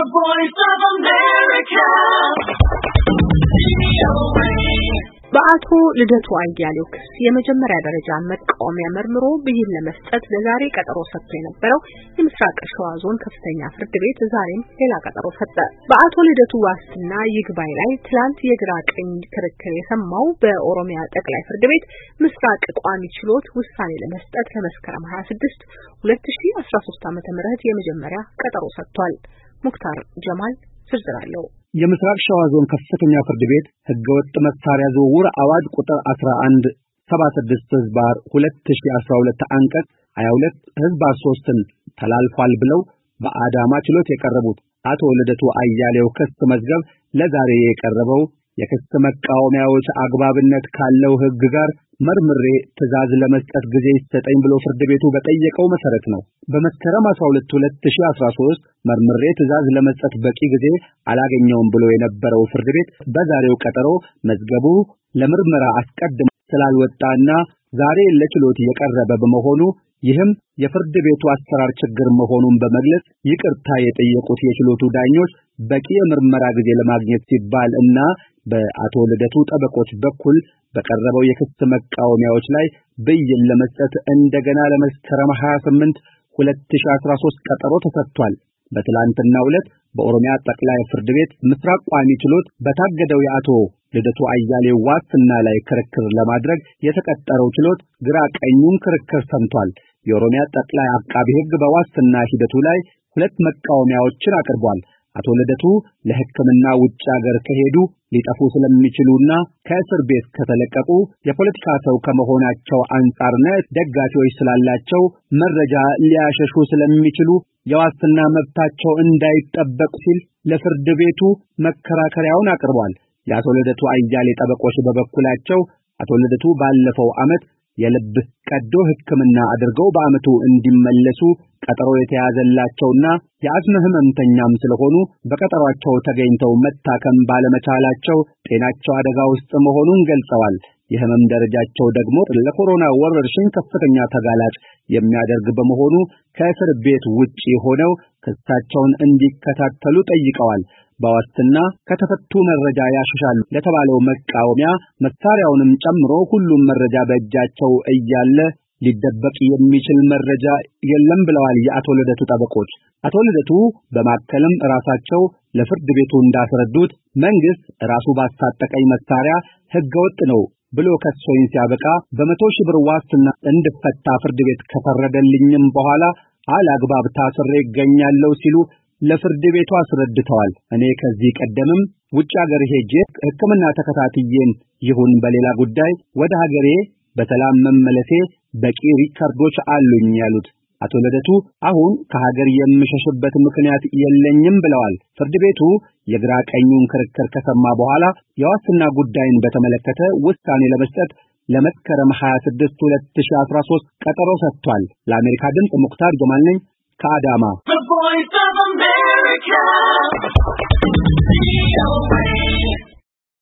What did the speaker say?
voice of America. በአቶ ልደቱ አያሌው ክስ የመጀመሪያ ደረጃ መቃወሚያ መርምሮ ብይን ለመስጠት ለዛሬ ቀጠሮ ሰጥቶ የነበረው የምስራቅ ሸዋ ዞን ከፍተኛ ፍርድ ቤት ዛሬም ሌላ ቀጠሮ ሰጠ። በአቶ ልደቱ ዋስትና ይግባኝ ላይ ትላንት የግራ ቀኝ ክርክር የሰማው በኦሮሚያ ጠቅላይ ፍርድ ቤት ምስራቅ ቋሚ ችሎት ውሳኔ ለመስጠት ለመስከረም 26 2013 ዓ.ም የመጀመሪያ ቀጠሮ ሰጥቷል። ሙክታር ጀማል ዝርዝር አለው። የምስራቅ ሸዋ ዞን ከፍተኛ ፍርድ ቤት ህገወጥ መሳሪያ ዝውውር አዋጅ ቁጥር 1176/2012 አንቀጽ 22/3ን ተላልፏል ብለው በአዳማ ችሎት የቀረቡት አቶ ልደቱ አያሌው ክስ መዝገብ ለዛሬ የቀረበው የክስ መቃወሚያዎች አግባብነት ካለው ህግ ጋር መርምሬ ትዕዛዝ ለመስጠት ጊዜ ይሰጠኝ ብሎ ፍርድ ቤቱ በጠየቀው መሰረት ነው። በመስከረም 12 2013 መርምሬ ትዕዛዝ ለመስጠት በቂ ጊዜ አላገኘውም ብሎ የነበረው ፍርድ ቤት በዛሬው ቀጠሮ መዝገቡ ለምርመራ አስቀድሞ ስላልወጣና ዛሬ ለችሎት የቀረበ በመሆኑ ይህም የፍርድ ቤቱ አሰራር ችግር መሆኑን በመግለጽ ይቅርታ የጠየቁት የችሎቱ ዳኞች በቂ የምርመራ ጊዜ ለማግኘት ሲባል እና በአቶ ልደቱ ጠበቆች በኩል በቀረበው የክስ መቃወሚያዎች ላይ ብይን ለመስጠት እንደገና ለመስከረም 28 2013 ቀጠሮ ተሰጥቷል። በትላንትናው ዕለት በኦሮሚያ ጠቅላይ ፍርድ ቤት ምስራቅ ቋሚ ችሎት በታገደው የአቶ ልደቱ አያሌው ዋስትና ላይ ክርክር ለማድረግ የተቀጠረው ችሎት ግራ ቀኙን ክርክር ሰምቷል። የኦሮሚያ ጠቅላይ አቃቢ ሕግ በዋስትና ሂደቱ ላይ ሁለት መቃወሚያዎችን አቅርቧል። አቶ ልደቱ ለሕክምና ውጭ ሀገር ከሄዱ ሊጠፉ ስለሚችሉና ከእስር ቤት ከተለቀቁ የፖለቲካ ሰው ከመሆናቸው አንጻርና ደጋፊዎች ስላላቸው መረጃ ሊያሸሹ ስለሚችሉ የዋስትና መብታቸው እንዳይጠበቅ ሲል ለፍርድ ቤቱ መከራከሪያውን አቅርቧል። የአቶ ልደቱ አያሌ ጠበቆች በበኩላቸው አቶ ልደቱ ባለፈው ዓመት የልብ ቀዶ ሕክምና አድርገው በአመቱ እንዲመለሱ ቀጠሮ የተያዘላቸውና የአስም ህመምተኛም ስለሆኑ በቀጠሯቸው ተገኝተው መታከም ባለመቻላቸው ጤናቸው አደጋ ውስጥ መሆኑን ገልጸዋል። የህመም ደረጃቸው ደግሞ ለኮሮና ወረርሽኝ ከፍተኛ ተጋላጭ የሚያደርግ በመሆኑ ከእስር ቤት ውጪ ሆነው ክሳቸውን እንዲከታተሉ ጠይቀዋል። በዋስትና ከተፈቱ መረጃ ያሸሻሉ ለተባለው መቃወሚያ መሳሪያውንም ጨምሮ ሁሉም መረጃ በእጃቸው እያለ ሊደበቅ የሚችል መረጃ የለም ብለዋል የአቶ ልደቱ ጠበቆች። አቶ ልደቱ በማከልም ራሳቸው ለፍርድ ቤቱ እንዳስረዱት መንግስት ራሱ ባስታጠቀኝ መሳሪያ ህገወጥ ነው ብሎ ከሶኝ ሲያበቃ በ100 ሺህ ብር ዋስትና እንድፈታ ፍርድ ቤት ከፈረደልኝም በኋላ አላግባብ ታስሬ ይገኛለሁ ሲሉ ለፍርድ ቤቱ አስረድተዋል። እኔ ከዚህ ቀደምም ውጭ ሀገር ሄጄ ሕክምና ተከታትዬን ይሁን በሌላ ጉዳይ ወደ ሀገሬ በሰላም መመለሴ በቂ ሪከርዶች አሉኝ ያሉት አቶ ልደቱ አሁን ከሀገር የምሸሽበት ምክንያት የለኝም ብለዋል። ፍርድ ቤቱ የግራ ቀኙን ክርክር ከሰማ በኋላ የዋስትና ጉዳይን በተመለከተ ውሳኔ ለመስጠት ለመስከረም 26 2013 ቀጠሮ ሰጥቷል። ለአሜሪካ ድምጽ ሙክታር ጀማል ነኝ ከአዳማ። The voice of America.